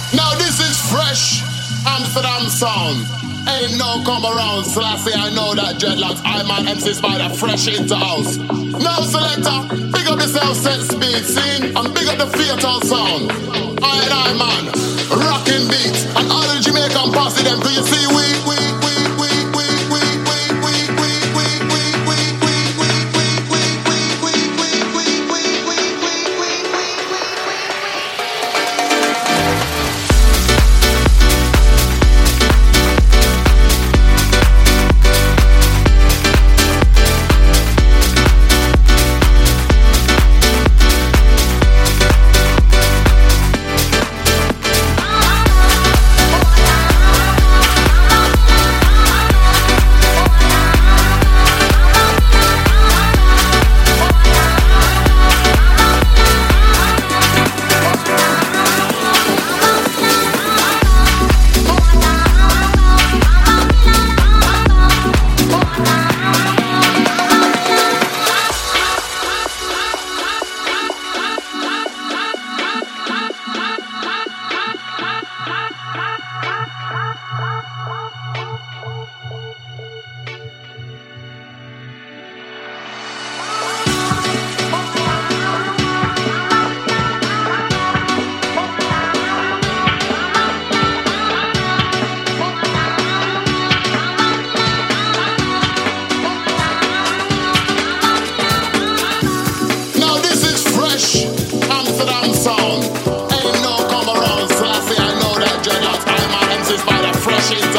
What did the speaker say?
Now this is fresh Amsterdam sound. Ain't no come around, so I say I know that dreadlocks. I man MC Spider fresh into house. Now selector, big up yourself set speed, see? And big up the fatal sound. I man, rocking beats. And all the Jamaican posse them, do you see Amsterdam sound. Ain't no come around, so I say I know that dreadlocks. I man MC Spider fresh into